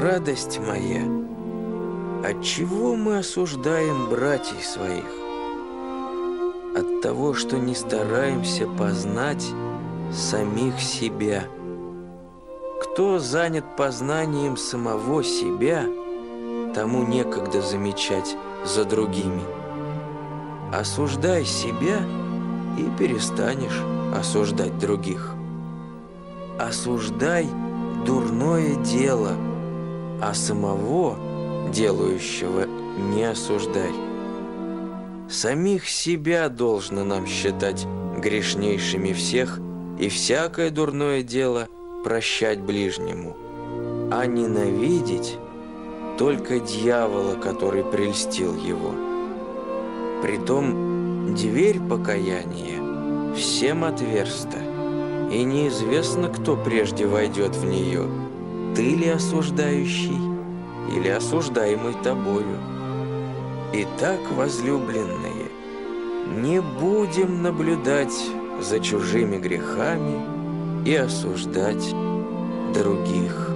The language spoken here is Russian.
радость моя, отчего мы осуждаем братьев своих? От того, что не стараемся познать самих себя. Кто занят познанием самого себя, тому некогда замечать за другими. Осуждай себя и перестанешь осуждать других. Осуждай дурное дело, а самого делающего не осуждай. Самих себя должно нам считать грешнейшими всех и всякое дурное дело прощать ближнему, а ненавидеть только дьявола, который прельстил его. Притом дверь покаяния всем отверста, и неизвестно, кто прежде войдет в нее, ты ли осуждающий или осуждаемый тобою. Итак, возлюбленные, не будем наблюдать за чужими грехами и осуждать других.